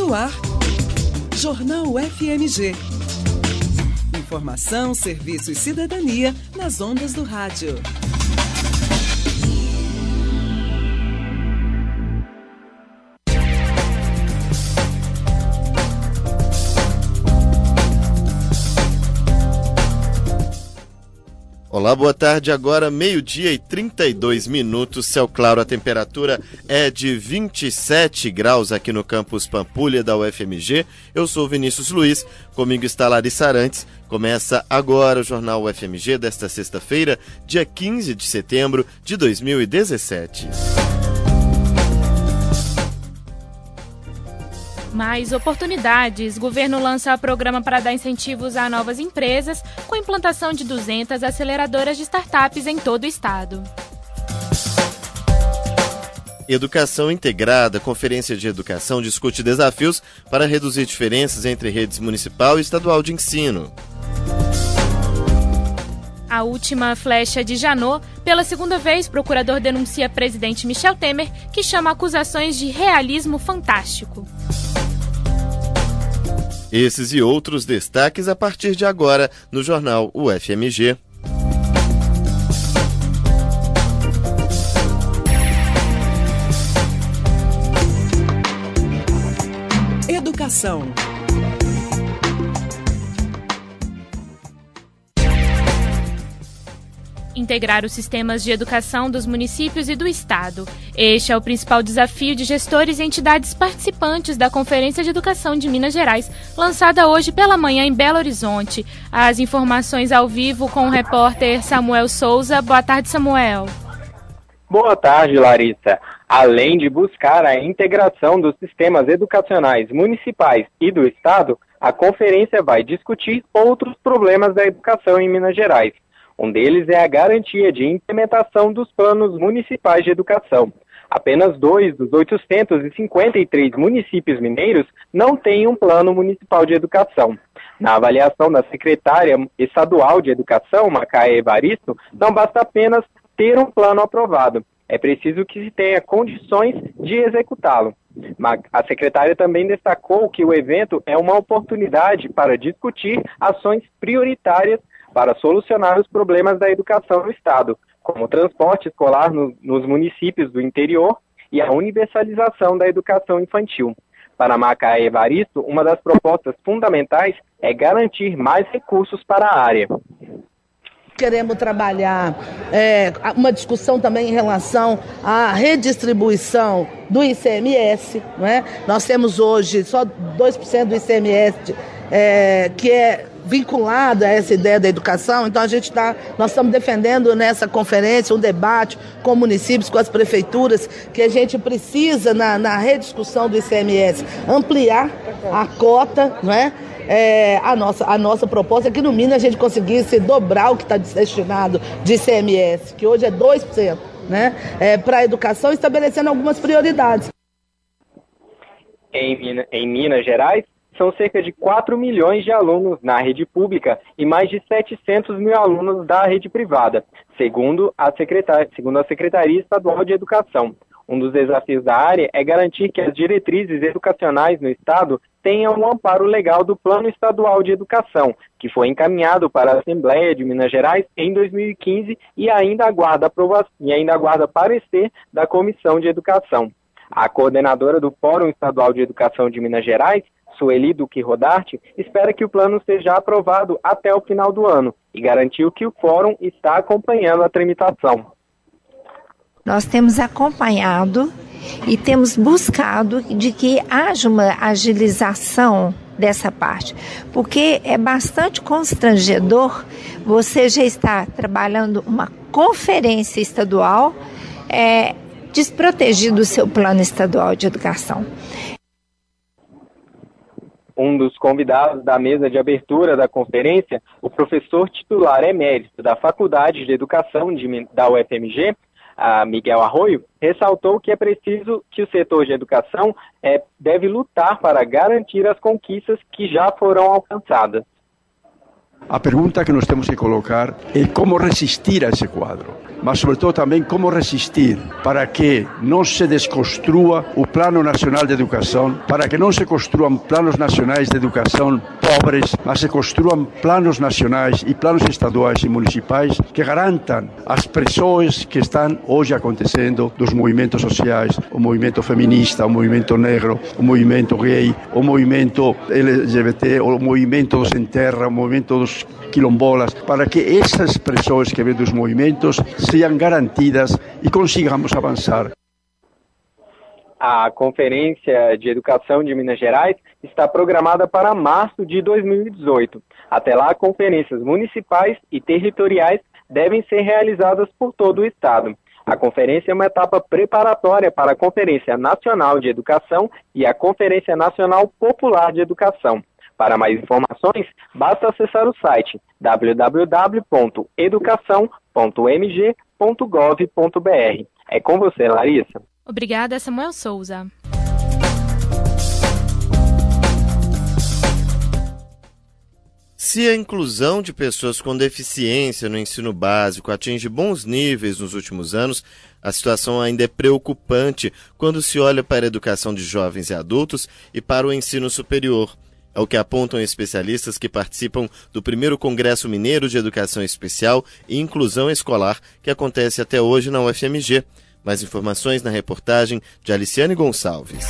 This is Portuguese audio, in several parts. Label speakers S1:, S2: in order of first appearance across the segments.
S1: No ar, Jornal FMG. Informação, serviço e cidadania nas ondas do rádio.
S2: Olá, boa tarde. Agora 12h32, céu claro, a temperatura é de 27 graus aqui no campus Pampulha da UFMG. Eu sou Vinícius Luiz, comigo está Larissa Arantes. Começa agora o Jornal UFMG desta sexta-feira, dia 15 de setembro de 2017.
S3: Mais oportunidades. Governo lança programa para dar incentivos a novas empresas, com implantação de 200 aceleradoras de startups em todo o estado.
S2: Educação integrada. Conferência de Educação discute desafios para reduzir diferenças entre redes municipal e estadual de ensino.
S3: A última flecha de Janot. Pela segunda vez, procurador denuncia presidente Michel Temer, que chama acusações de realismo fantástico.
S2: Esses e outros destaques a partir de agora no Jornal UFMG.
S1: Educação.
S3: Integrar os sistemas de educação dos municípios e do Estado. Este é o principal desafio de gestores e entidades participantes da Conferência de Educação de Minas Gerais, lançada hoje pela manhã em Belo Horizonte. As informações ao vivo com o repórter Samuel Souza. Boa tarde, Samuel.
S4: Boa tarde, Larissa. Além de buscar a integração dos sistemas educacionais municipais e do Estado, a conferência vai discutir outros problemas da educação em Minas Gerais. Um deles é a garantia de implementação dos planos municipais de educação. Apenas 2 dos 853 municípios mineiros não têm um plano municipal de educação. Na avaliação da secretária estadual de Educação, Macaé Evaristo, não basta apenas ter um plano aprovado. É preciso que se tenha condições de executá-lo. A secretária também destacou que o evento é uma oportunidade para discutir ações prioritárias para solucionar os problemas da educação no Estado, como o transporte escolar nos municípios do interior e a universalização da educação infantil. Para Macaé Evaristo, uma das propostas fundamentais é garantir mais recursos para a área.
S5: Queremos trabalhar uma discussão também em relação à redistribuição do ICMS, não é? Nós temos hoje só 2% do ICMS que é vinculado a essa ideia da educação, então nós estamos defendendo nessa conferência um debate com municípios, com as prefeituras, que a gente precisa, na rediscussão do ICMS, ampliar a cota, não é? A nossa proposta é que no mínimo a gente conseguisse dobrar o que está destinado de ICMS, que hoje é 2%, né? Para a educação, estabelecendo algumas prioridades.
S4: Em Minas Gerais, são cerca de 4 milhões de alunos na rede pública e mais de 700 mil alunos da rede privada, segundo a Secretaria Estadual de Educação. Um dos desafios da área é garantir que as diretrizes educacionais no Estado tenham um amparo legal do Plano Estadual de Educação, que foi encaminhado para a Assembleia de Minas Gerais em 2015 e ainda aguarda parecer da Comissão de Educação. A coordenadora do Fórum Estadual de Educação de Minas Gerais, Sueli Duque Rodarte, espera que o plano seja aprovado até o final do ano e garantiu que o Fórum está acompanhando a tramitação.
S6: Nós temos acompanhado e temos buscado de que haja uma agilização dessa parte, porque é bastante constrangedor você já estar trabalhando uma conferência estadual desprotegido do seu plano estadual de educação.
S4: Um dos convidados da mesa de abertura da conferência, o professor titular emérito da Faculdade de Educação da UFMG, Miguel Arroio, ressaltou que é preciso que o setor de educação deve lutar para garantir as conquistas que já foram alcançadas.
S7: A pergunta que nós temos que colocar é como resistir a esse quadro, mas sobretudo também como resistir para que não se desconstrua o Plano Nacional de Educação, para que não se construam planos nacionais de educação pobres, mas se construam planos nacionais e planos estaduais e municipais que garantam as pressões que estão hoje acontecendo dos movimentos sociais, o movimento feminista, o movimento negro, o movimento gay, o movimento LGBT, o movimento dos sem terra, o movimento dos quilombolas, para que essas pressões que vêm dos movimentos sejam garantidas e consigamos avançar.
S4: A Conferência de Educação de Minas Gerais está programada para março de 2018. Até lá, conferências municipais e territoriais devem ser realizadas por todo o estado. A conferência é uma etapa preparatória para a Conferência Nacional de Educação e a Conferência Nacional Popular de Educação. Para mais informações, basta acessar o site www.educação.mg.gov.br. É com você, Larissa.
S3: Obrigada, Samuel Souza.
S2: Se a inclusão de pessoas com deficiência no ensino básico atinge bons níveis nos últimos anos, a situação ainda é preocupante quando se olha para a educação de jovens e adultos e para o ensino superior. É o que apontam especialistas que participam do primeiro Congresso Mineiro de Educação Especial e Inclusão Escolar, que acontece até hoje na UFMG. Mais informações na reportagem de Aliciane Gonçalves.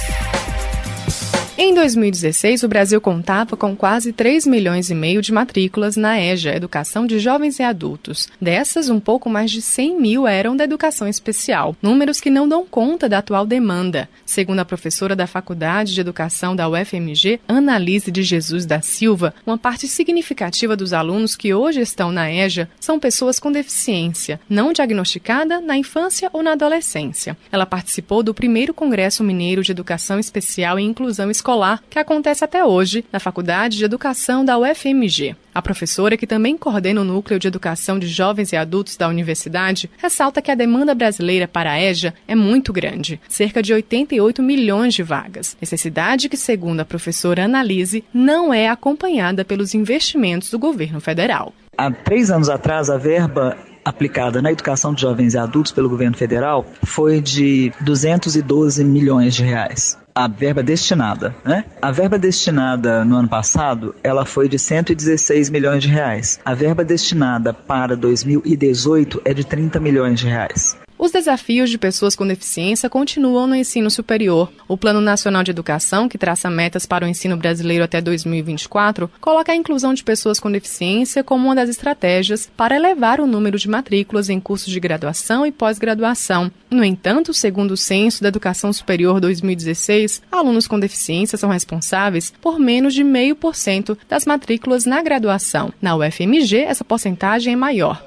S8: Em 2016, o Brasil contava com quase 3,5 milhões de matrículas na EJA, Educação de Jovens e Adultos. Dessas, um pouco mais de 100 mil eram da educação especial, números que não dão conta da atual demanda. Segundo a professora da Faculdade de Educação da UFMG, Annalise de Jesus da Silva, uma parte significativa dos alunos que hoje estão na EJA são pessoas com deficiência, não diagnosticada na infância ou na adolescência. Ela participou do primeiro Congresso Mineiro de Educação Especial e Inclusão Escolar, que acontece até hoje na Faculdade de Educação da UFMG. A professora, que também coordena o Núcleo de Educação de Jovens e Adultos da universidade, ressalta que a demanda brasileira para a EJA é muito grande, cerca de 88 milhões de vagas. Necessidade que, segundo a professora Annalise, não é acompanhada pelos investimentos do governo federal.
S9: Há 3 anos atrás, a verba aplicada na educação de jovens e adultos pelo governo federal foi de 212 milhões de reais. A verba destinada, né? A verba destinada no ano passado, ela foi de 116 milhões de reais. A verba destinada para 2018 é de 30 milhões de reais.
S8: Os desafios de pessoas com deficiência continuam no ensino superior. O Plano Nacional de Educação, que traça metas para o ensino brasileiro até 2024, coloca a inclusão de pessoas com deficiência como uma das estratégias para elevar o número de matrículas em cursos de graduação e pós-graduação. No entanto, segundo o Censo da Educação Superior 2016, alunos com deficiência são responsáveis por menos de 0,5% das matrículas na graduação. Na UFMG, essa porcentagem é maior,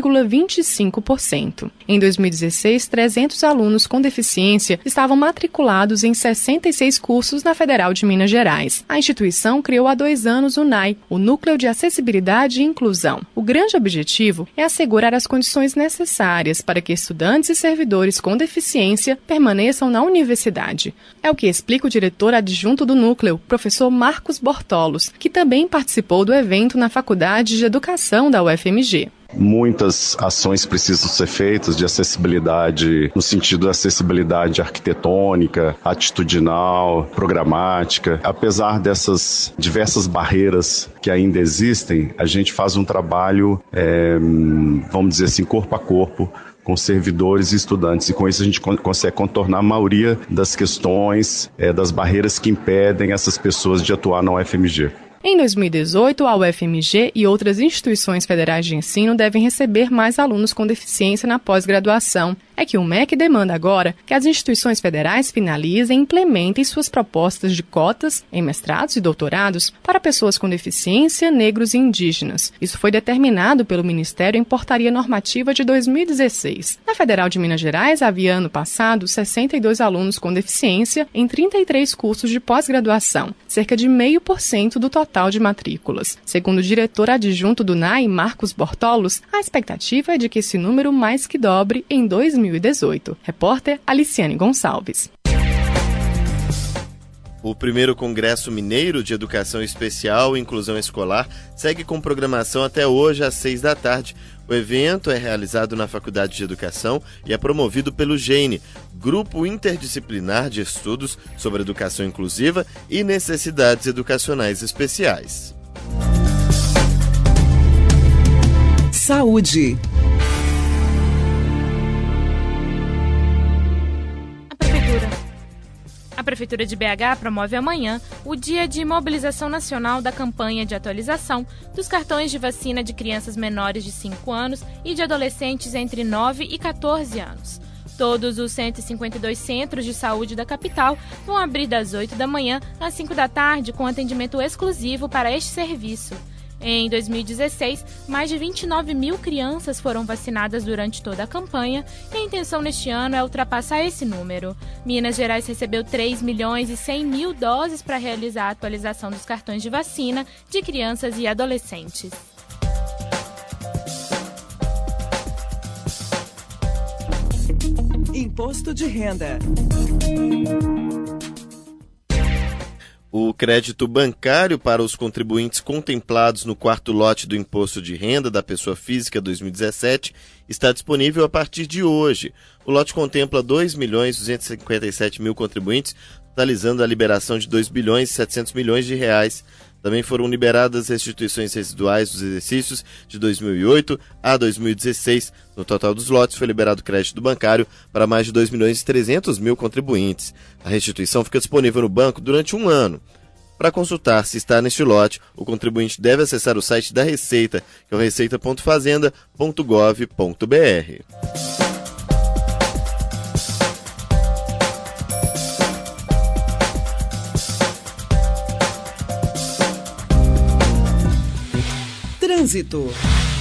S8: 1,25%. Em 2016, 300 alunos com deficiência estavam matriculados em 66 cursos na Federal de Minas Gerais. A instituição criou há 2 anos o NAI, o Núcleo de Acessibilidade e Inclusão. O grande objetivo é assegurar as condições necessárias para que estudantes e servidores com deficiência permaneçam na universidade. É o que explica o diretor adjunto do núcleo, professor Marcos Bortolos, que também participou do evento na Faculdade de Educação da UFMG.
S10: Muitas ações precisam ser feitas de acessibilidade, no sentido da acessibilidade arquitetônica, atitudinal, programática. Apesar dessas diversas barreiras que ainda existem, a gente faz um trabalho, vamos dizer assim, corpo a corpo, com servidores e estudantes, e com isso a gente consegue contornar a maioria das questões, das barreiras que impedem essas pessoas de atuar na UFMG.
S8: Em 2018, a UFMG e outras instituições federais de ensino devem receber mais alunos com deficiência na pós-graduação. É que o MEC demanda agora que as instituições federais finalizem e implementem suas propostas de cotas em mestrados e doutorados para pessoas com deficiência, negros e indígenas. Isso foi determinado pelo Ministério em Portaria Normativa de 2016. Na Federal de Minas Gerais, havia ano passado 62 alunos com deficiência em 33 cursos de pós-graduação, cerca de 0,5% do total de matrículas. Segundo o diretor adjunto do NAI, Marcos Bortolos, a expectativa é de que esse número mais que dobre em 2018. Repórter Aliciane Gonçalves.
S2: O primeiro Congresso Mineiro de Educação Especial e Inclusão Escolar segue com programação até hoje às 6 da tarde. O evento é realizado na Faculdade de Educação e é promovido pelo GENE, Grupo Interdisciplinar de Estudos sobre Educação Inclusiva e Necessidades Educacionais Especiais.
S1: Saúde.
S3: A Prefeitura de BH promove amanhã o Dia de Mobilização Nacional da campanha de atualização dos cartões de vacina de crianças menores de 5 anos e de adolescentes entre 9 e 14 anos. Todos os 152 centros de saúde da capital vão abrir das 8 da manhã às 5 da tarde com atendimento exclusivo para este serviço. Em 2016, mais de 29 mil crianças foram vacinadas durante toda a campanha e a intenção neste ano é ultrapassar esse número. Minas Gerais recebeu 3 milhões e 100 mil doses para realizar a atualização dos cartões de vacina de crianças e adolescentes.
S1: Imposto de renda.
S2: O crédito bancário para os contribuintes contemplados no quarto lote do Imposto de Renda da Pessoa Física 2017 está disponível a partir de hoje. O lote contempla 2.257.000 contribuintes, totalizando a liberação de 2 bilhões e 700 milhões de reais. Também foram liberadas restituições residuais dos exercícios de 2008 a 2016. No total dos lotes foi liberado crédito bancário para mais de 2.300.000 contribuintes. A restituição fica disponível no banco durante um ano. Para consultar se está neste lote, o contribuinte deve acessar o site da Receita, que é o receita.fazenda.gov.br.
S1: Trânsito.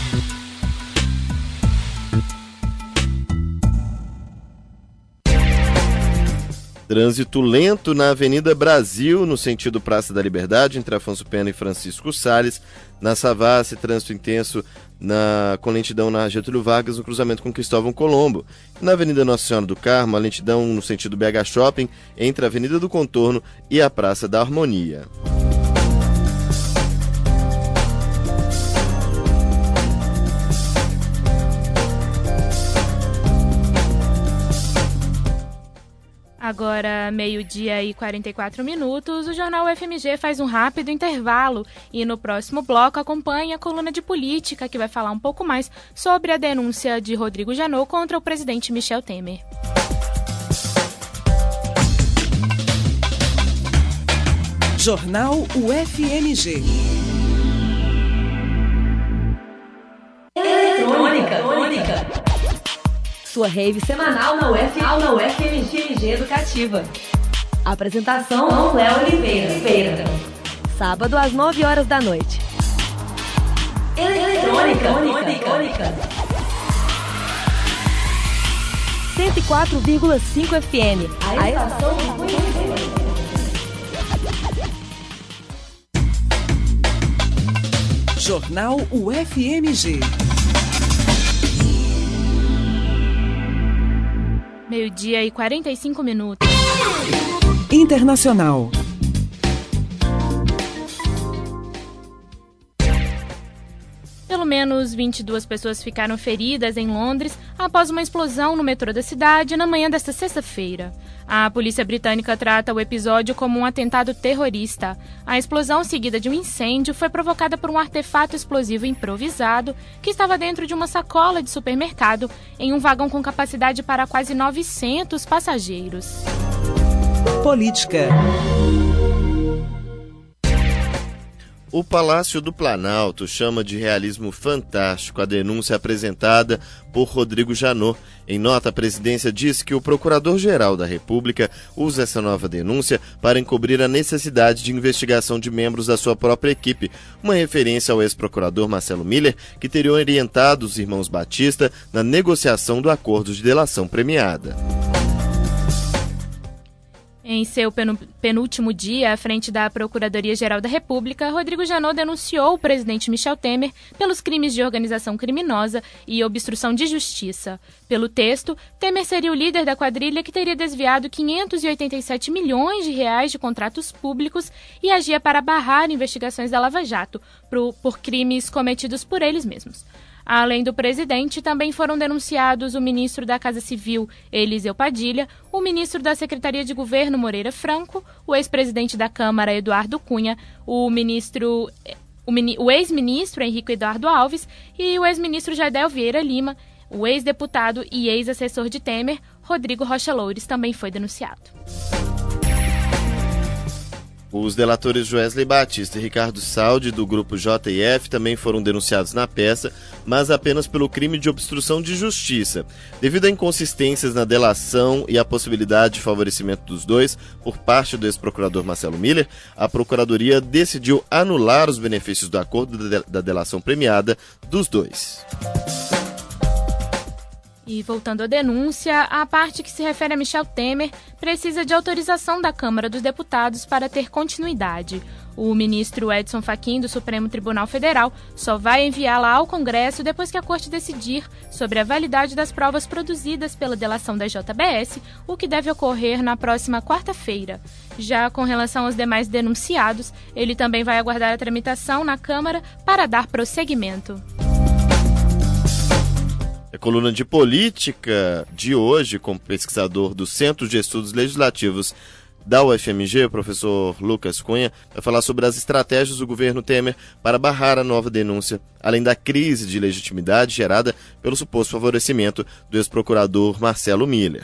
S2: Trânsito lento na Avenida Brasil, no sentido Praça da Liberdade, entre Afonso Pena e Francisco Salles. Na Savassi, trânsito intenso com lentidão na Getúlio Vargas, no cruzamento com Cristóvão Colombo. Na Avenida Nossa Senhora do Carmo, a lentidão no sentido BH Shopping, entre a Avenida do Contorno e a Praça da Harmonia.
S3: Agora, 12h e 44 minutos, o Jornal UFMG faz um rápido intervalo e no próximo bloco acompanha a coluna de política que vai falar um pouco mais sobre a denúncia de Rodrigo Janot contra o presidente Michel Temer.
S1: Jornal UFMG.
S11: Eletrônica. Sua rave semanal na UFMG Educativa. Apresentação Léo Oliveira. Sábado às 9 horas da noite. Eletrônica. 104,5 FM. A estação do conhecimento.
S1: Jornal UFMG.
S3: 12h e 45 minutos.
S1: Internacional.
S3: Pelo menos 22 pessoas ficaram feridas em Londres após uma explosão no metrô da cidade na manhã desta sexta-feira. A polícia britânica trata o episódio como um atentado terrorista. A explosão, seguida de um incêndio, foi provocada por um artefato explosivo improvisado que estava dentro de uma sacola de supermercado em um vagão com capacidade para quase 900 passageiros.
S1: Política.
S2: O Palácio do Planalto chama de realismo fantástico a denúncia apresentada por Rodrigo Janot. Em nota, a presidência diz que o Procurador-Geral da República usa essa nova denúncia para encobrir a necessidade de investigação de membros da sua própria equipe, uma referência ao ex-procurador Marcelo Miller, que teria orientado os irmãos Batista na negociação do acordo de delação premiada.
S3: Em seu penúltimo dia à frente da Procuradoria-Geral da República, Rodrigo Janot denunciou o presidente Michel Temer pelos crimes de organização criminosa e obstrução de justiça. Pelo texto, Temer seria o líder da quadrilha que teria desviado 587 milhões de reais de contratos públicos e agia para barrar investigações da Lava Jato por crimes cometidos por eles mesmos. Além do presidente, também foram denunciados o ministro da Casa Civil, Eliseu Padilha, o ministro da Secretaria de Governo, Moreira Franco, o ex-presidente da Câmara, Eduardo Cunha, o ex-ministro Henrique Eduardo Alves e o ex-ministro Jardel Vieira Lima. O ex-deputado e ex-assessor de Temer, Rodrigo Rocha Loures, também foi denunciado.
S2: Os delatores Joesley Batista e Ricardo Saldi, do grupo JF, também foram denunciados na peça, mas apenas pelo crime de obstrução de justiça. Devido a inconsistências na delação e a possibilidade de favorecimento dos dois por parte do ex-procurador Marcelo Miller, a Procuradoria decidiu anular os benefícios do acordo da delação premiada dos dois.
S3: E voltando à denúncia, a parte que se refere a Michel Temer precisa de autorização da Câmara dos Deputados para ter continuidade. O ministro Edson Fachin, do Supremo Tribunal Federal, só vai enviá-la ao Congresso depois que a Corte decidir sobre a validade das provas produzidas pela delação da JBS, o que deve ocorrer na próxima quarta-feira. Já com relação aos demais denunciados, ele também vai aguardar a tramitação na Câmara para dar prosseguimento.
S2: A coluna de política de hoje, com o pesquisador do Centro de Estudos Legislativos da UFMG, o professor Lucas Cunha, vai falar sobre as estratégias do governo Temer para barrar a nova denúncia, além da crise de legitimidade gerada pelo suposto favorecimento do ex-procurador Marcelo Miller.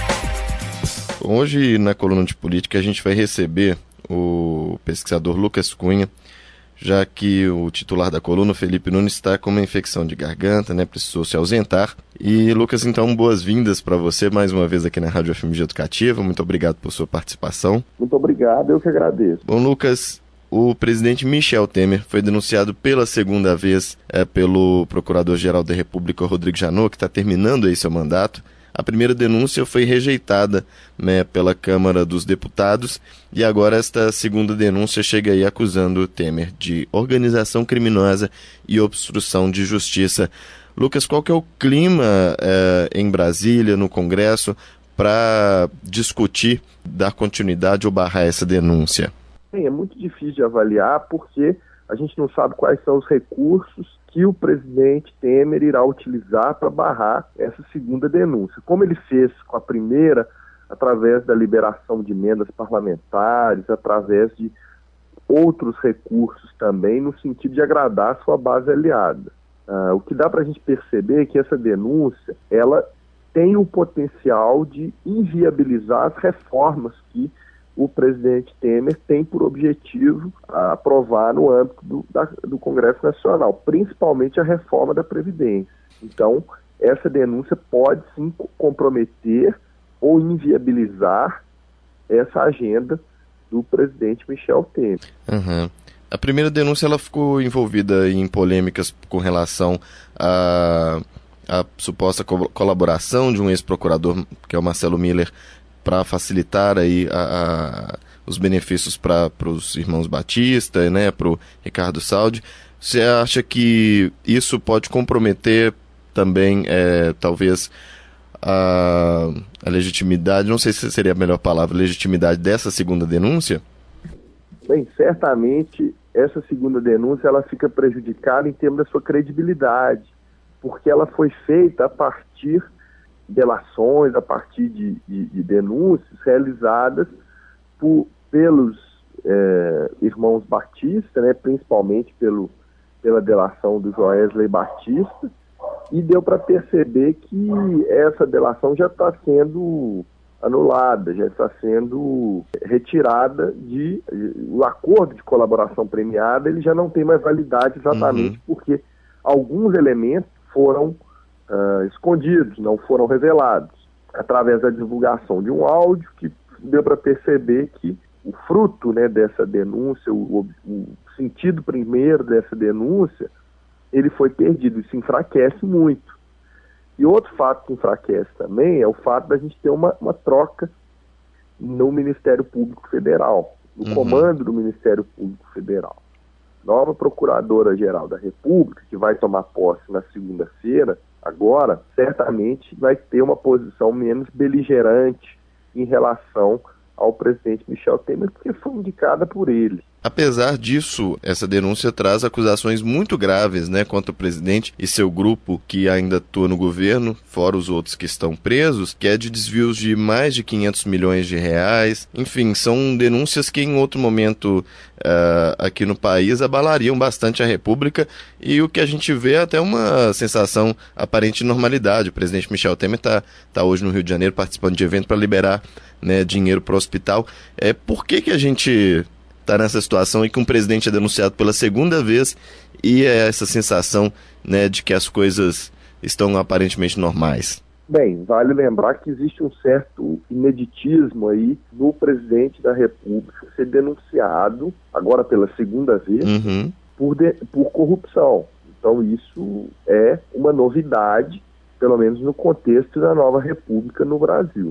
S2: Hoje, na coluna de política, a gente vai receber o pesquisador Lucas Cunha, já que o titular da coluna, Felipe Nunes, está com uma infecção de garganta, precisou se ausentar. E, Lucas, então, boas-vindas para você mais uma vez aqui na Rádio UFMG Educativa. Muito obrigado por sua participação.
S12: Muito obrigado, eu que agradeço.
S2: Bom, Lucas, o presidente Michel Temer foi denunciado pela segunda vez pelo Procurador-Geral da República, Rodrigo Janot, que está terminando aí seu mandato. A primeira denúncia foi rejeitada pela Câmara dos Deputados e agora esta segunda denúncia chega aí acusando o Temer de organização criminosa e obstrução de justiça. Lucas, qual que é o clima em Brasília, no Congresso, para discutir, dar continuidade ou barrar essa denúncia?
S12: É muito difícil de avaliar porque a gente não sabe quais são os recursos que o presidente Temer irá utilizar para barrar essa segunda denúncia. Como ele fez com a primeira, através da liberação de emendas parlamentares, através de outros recursos também, no sentido de agradar a sua base aliada. O que dá para a gente perceber é que essa denúncia, ela tem o potencial de inviabilizar as reformas que o presidente Temer tem por objetivo aprovar no âmbito do Congresso Nacional, principalmente a reforma da Previdência. Então, essa denúncia pode sim comprometer ou inviabilizar essa agenda do presidente Michel Temer.
S2: Uhum. A primeira denúncia ela ficou envolvida em polêmicas com relação à suposta colaboração de um ex-procurador, que é o Marcelo Miller, para facilitar aí os benefícios para os irmãos Batista, para o Ricardo Saldi. Você acha que isso pode comprometer também, talvez, a legitimidade, não sei se seria a melhor palavra, legitimidade dessa segunda denúncia?
S12: Bem, certamente essa segunda denúncia ela fica prejudicada em termos da sua credibilidade, porque ela foi feita a partir delações, a partir de denúncias realizadas pelos irmãos Batista, principalmente pela delação do Joesley Batista, e deu para perceber que essa delação já está sendo anulada, já está sendo retirada o acordo de colaboração premiada, ele já não tem mais validade exatamente porque alguns elementos foram escondidos, não foram revelados, através da divulgação de um áudio que deu para perceber que o fruto dessa denúncia, o sentido primeiro dessa denúncia, ele foi perdido, isso enfraquece muito. E outro fato que enfraquece também é o fato da gente ter uma troca no Ministério Público Federal, no comando do Ministério Público Federal. Nova Procuradora-Geral da República, que vai tomar posse na segunda-feira, agora, certamente vai ter uma posição menos beligerante em relação ao presidente Michel Temer, porque foi indicada por ele.
S2: Apesar disso, essa denúncia traz acusações muito graves, né, contra o presidente e seu grupo que ainda atua no governo, fora os outros que estão presos, que é de desvios de mais de 500 milhões de reais. Enfim, são denúncias que em outro momento aqui no país abalariam bastante a República, e o que a gente vê é até uma sensação aparente de normalidade. O presidente Michel Temer está hoje no Rio de Janeiro participando de evento para liberar, né, dinheiro para o hospital. Por que a gente está nessa situação e que um presidente é denunciado pela segunda vez e é essa sensação, né, de que as coisas estão aparentemente normais?
S12: Bem, vale lembrar que existe um certo ineditismo aí no presidente da República ser denunciado, agora pela segunda vez, por corrupção. Então isso é uma novidade, pelo menos no contexto da nova República no Brasil.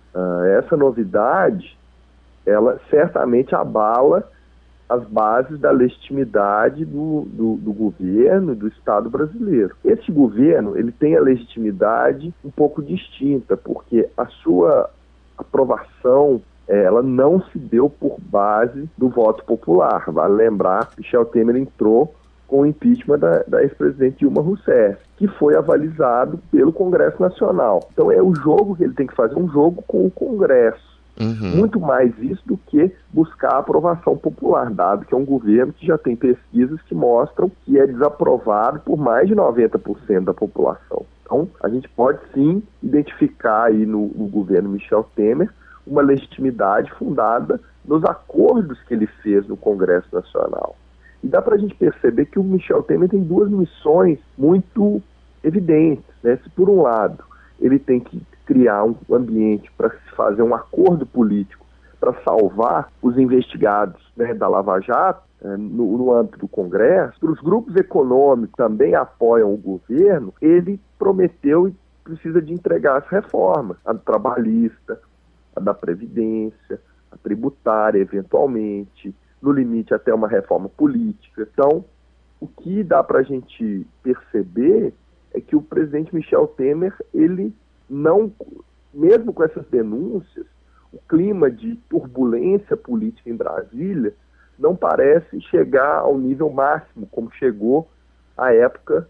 S12: Essa novidade, ela certamente abala as bases da legitimidade do governo, do Estado brasileiro. Esse governo, ele tem a legitimidade um pouco distinta, porque a sua aprovação, ela não se deu por base do voto popular. Vale lembrar, Michel Temer entrou com o impeachment da ex-presidente Dilma Rousseff, que foi avalizado pelo Congresso Nacional. Então é o jogo que ele tem que fazer, um jogo com o Congresso. Muito mais isso do que buscar a aprovação popular, dado que é um governo que já tem pesquisas que mostram que é desaprovado por mais de 90% da população. Então, a gente pode sim identificar aí no governo Michel Temer uma legitimidade fundada nos acordos que ele fez no Congresso Nacional. E dá para a gente perceber que o Michel Temer tem duas missões muito evidentes, né? Se por um lado ele tem que criar um ambiente para se fazer um acordo político para salvar os investigados, né, da Lava Jato, no âmbito do Congresso, para os grupos econômicos que também apoiam o governo, ele prometeu e precisa de entregar as reformas, a trabalhista, a da Previdência, a tributária, eventualmente, no limite até uma reforma política. Então, o que dá para a gente perceber é que o presidente Michel Temer, ele não, mesmo com essas denúncias, o clima de turbulência política em Brasília não parece chegar ao nível máximo, como chegou à época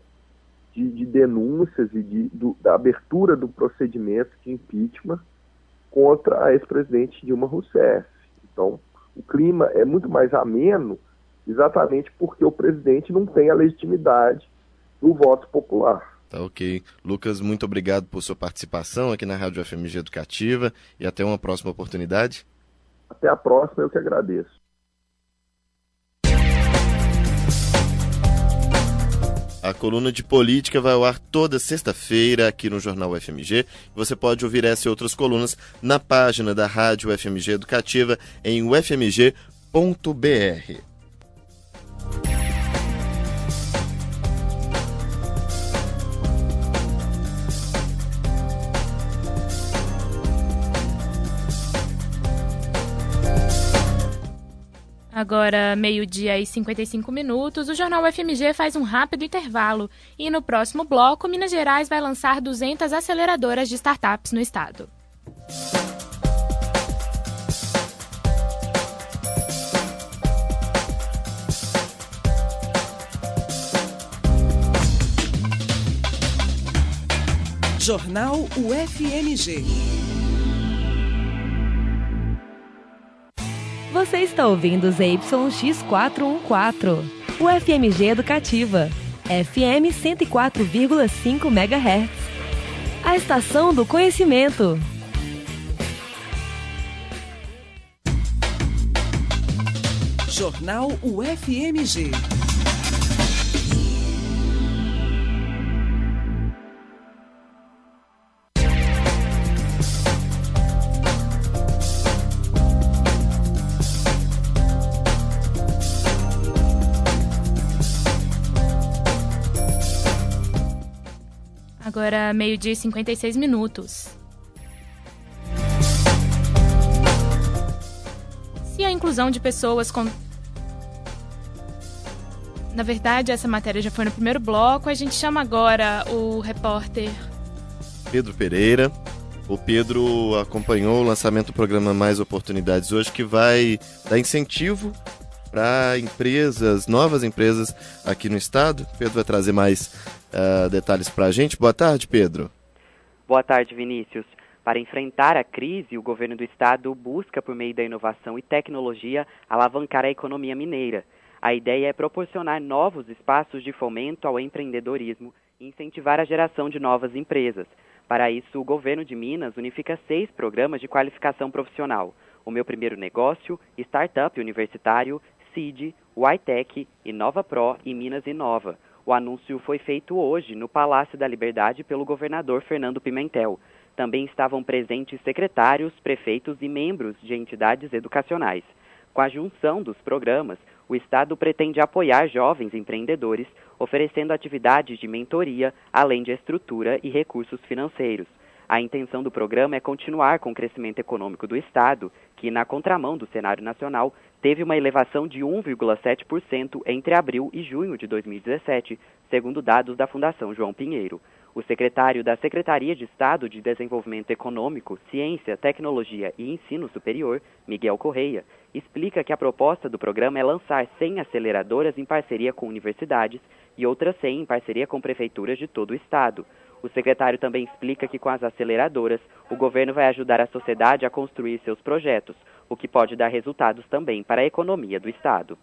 S12: de denúncias e da abertura do procedimento de impeachment contra a ex-presidente Dilma Rousseff. Então, o clima é muito mais ameno, exatamente porque o presidente não tem a legitimidade do voto popular.
S2: Tá ok. Lucas, muito obrigado por sua participação aqui na Rádio FMG Educativa e até uma próxima oportunidade.
S12: Até a próxima, eu que agradeço.
S2: A coluna de política vai ao ar toda sexta-feira aqui no Jornal FMG. Você pode ouvir essa e outras colunas na página da Rádio FMG Educativa em ufmg.br.
S3: Agora, 12h e 55 minutos, o Jornal FMG faz um rápido intervalo e no próximo bloco, Minas Gerais vai lançar 200 aceleradoras de startups no estado.
S1: Jornal UFMG.
S11: Você está ouvindo ZYX414, o FMG Educativa, FM 104,5 MHz. A estação do conhecimento.
S1: Jornal UFMG.
S3: Agora, 12h e 56 minutos. e a inclusão de pessoas com... Na verdade, essa matéria já foi no primeiro bloco. A gente chama agora o repórter
S2: Pedro Pereira. O Pedro acompanhou o lançamento do programa Mais Oportunidades hoje, que vai dar incentivo para empresas, novas empresas aqui no estado. Pedro vai trazer mais detalhes para a gente. Boa tarde, Pedro.
S13: Boa tarde, Vinícius. Para enfrentar a crise, o governo do estado busca, por meio da inovação e tecnologia, alavancar a economia mineira. A ideia é proporcionar novos espaços de fomento ao empreendedorismo e incentivar a geração de novas empresas. Para isso, o governo de Minas unifica 6 programas de qualificação profissional: O Meu Primeiro Negócio, Startup Universitário, CID, YTech, Inova Pro e Minas Inova. O anúncio foi feito hoje no Palácio da Liberdade pelo governador Fernando Pimentel. Também estavam presentes secretários, prefeitos e membros de entidades educacionais. Com a junção dos programas, o Estado pretende apoiar jovens empreendedores, oferecendo atividades de mentoria, além de estrutura e recursos financeiros. A intenção do programa é continuar com o crescimento econômico do Estado, que, na contramão do cenário nacional, teve uma elevação de 1,7% entre abril e junho de 2017, segundo dados da Fundação João Pinheiro. O secretário da Secretaria de Estado de Desenvolvimento Econômico, Ciência, Tecnologia e Ensino Superior, Miguel Correia, explica que a proposta do programa é lançar 100 aceleradoras em parceria com universidades e outras 100 em parceria com prefeituras de todo o estado. O secretário também explica que com as aceleradoras, o governo vai ajudar a sociedade a construir seus projetos, o que pode dar resultados também para a economia do estado.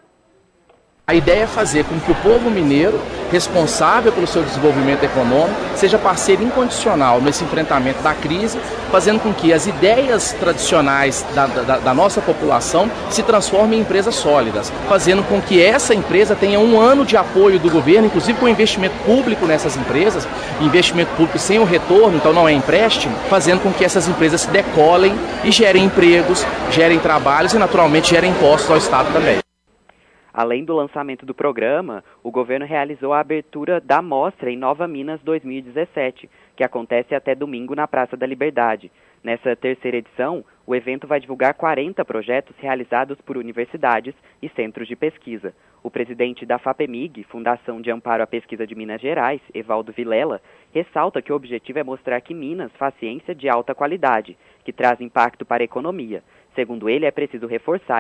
S14: A ideia é fazer com que o povo mineiro, responsável pelo seu desenvolvimento econômico, seja parceiro incondicional nesse enfrentamento da crise, fazendo com que as ideias tradicionais da nossa população se transformem em empresas sólidas, fazendo com que essa empresa tenha 1 ano de apoio do governo, inclusive com investimento público nessas empresas, investimento público sem o retorno, então não é empréstimo, fazendo com que essas empresas se decolem e gerem empregos, gerem trabalhos e naturalmente gerem impostos ao Estado também.
S13: Além do lançamento do programa, o governo realizou a abertura da Mostra em Nova Minas 2017, que acontece até domingo na Praça da Liberdade. Nessa terceira edição, o evento vai divulgar 40 projetos realizados por universidades e centros de pesquisa. O presidente da FAPEMIG, Fundação de Amparo à Pesquisa de Minas Gerais, Evaldo Vilela, ressalta que o objetivo é mostrar que Minas faz ciência de alta qualidade, que traz impacto para a economia. Segundo ele, é preciso reforçar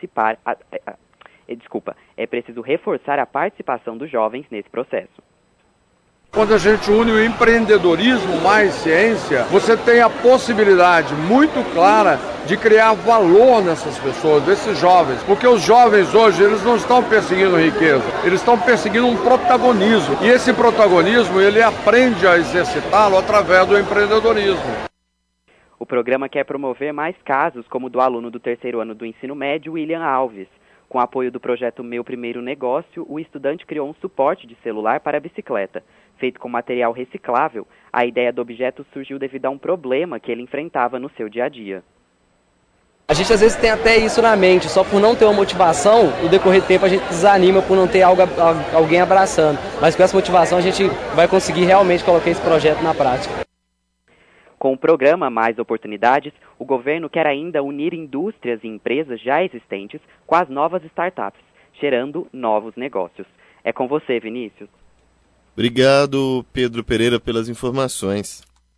S13: a participação dos jovens nesse processo.
S15: Quando a gente une o empreendedorismo mais ciência, você tem a possibilidade muito clara de criar valor nessas pessoas, desses jovens. Porque os jovens hoje, eles não estão perseguindo riqueza, eles estão perseguindo um protagonismo. E esse protagonismo, ele aprende a exercitá-lo através do empreendedorismo.
S13: O programa quer promover mais casos, como o do aluno do 3º ano do ensino médio, William Alves. Com apoio do projeto Meu Primeiro Negócio, o estudante criou um suporte de celular para a bicicleta. Feito com material reciclável, a ideia do objeto surgiu devido a um problema que ele enfrentava no seu dia a dia.
S16: A gente às vezes tem até isso na mente, só por não ter uma motivação, no decorrer do tempo a gente desanima por não ter alguém abraçando. Mas com essa motivação a gente vai conseguir realmente colocar esse projeto na prática.
S13: Com o programa Mais Oportunidades, o governo quer ainda unir indústrias e empresas já existentes com as novas startups, gerando novos negócios. É com você, Vinícius.
S2: Obrigado, Pedro Pereira, pelas informações.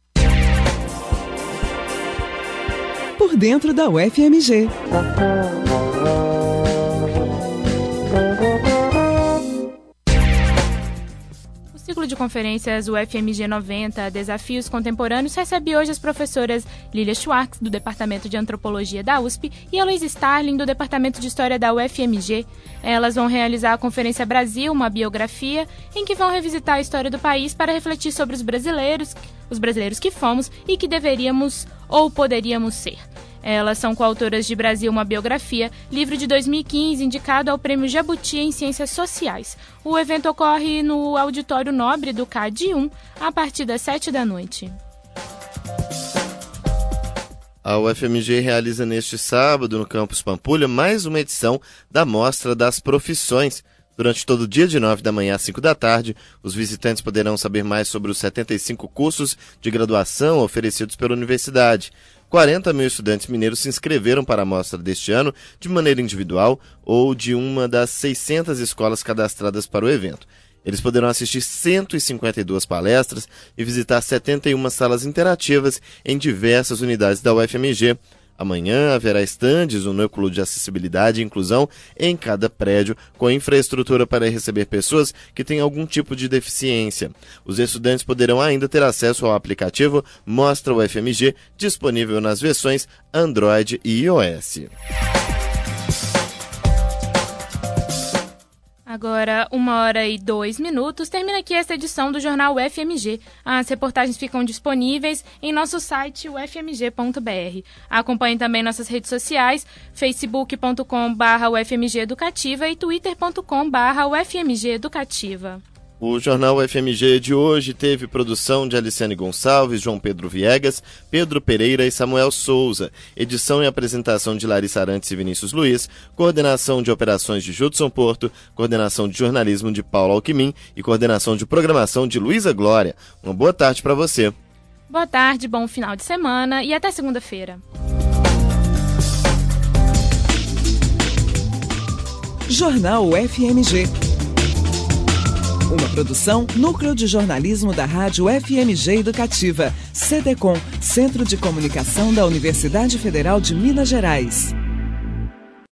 S1: Por dentro da UFMG.
S3: O ciclo de conferências UFMG 90 Desafios Contemporâneos recebe hoje as professoras Lília Schwartz, do Departamento de Antropologia da USP, e Heloísa Starling, do Departamento de História da UFMG. Elas vão realizar a Conferência Brasil, uma biografia, em que vão revisitar a história do país para refletir sobre os brasileiros que fomos e que deveríamos ou poderíamos ser. Elas são coautoras de Brasil, uma biografia, livro de 2015 indicado ao Prêmio Jabuti em Ciências Sociais. O evento ocorre no Auditório Nobre do CAD 1, a partir das 19h.
S2: A UFMG realiza neste sábado, no Campus Pampulha, mais uma edição da Mostra das Profissões. Durante todo o dia, de 9 da manhã às 5 da tarde, os visitantes poderão saber mais sobre os 75 cursos de graduação oferecidos pela universidade. 40 mil estudantes mineiros se inscreveram para a mostra deste ano de maneira individual ou de uma das 600 escolas cadastradas para o evento. Eles poderão assistir 152 palestras e visitar 71 salas interativas em diversas unidades da UFMG. Amanhã haverá estandes no núcleo de acessibilidade e inclusão em cada prédio, com infraestrutura para receber pessoas que têm algum tipo de deficiência. Os estudantes poderão ainda ter acesso ao aplicativo Mostra UFMG, disponível nas versões Android e iOS.
S3: Agora, 1h02. Termina aqui esta edição do Jornal UFMG. As reportagens ficam disponíveis em nosso site ufmg.br. Acompanhe também nossas redes sociais, facebook.com/ufmgeeducativa e twitter.com/ufmgeeducativa.
S2: O Jornal UFMG de hoje teve produção de Aliciane Gonçalves, João Pedro Viegas, Pedro Pereira e Samuel Souza, edição e apresentação de Larissa Arantes e Vinícius Luiz, coordenação de operações de Judson Porto, coordenação de jornalismo de Paulo Alquimim e coordenação de programação de Luísa Glória. Uma boa tarde para você.
S3: Boa tarde, bom final de semana e até segunda-feira.
S1: Jornal UFMG. Uma produção Núcleo de Jornalismo da Rádio FMG Educativa, CDCom, Centro de Comunicação da Universidade Federal de Minas Gerais.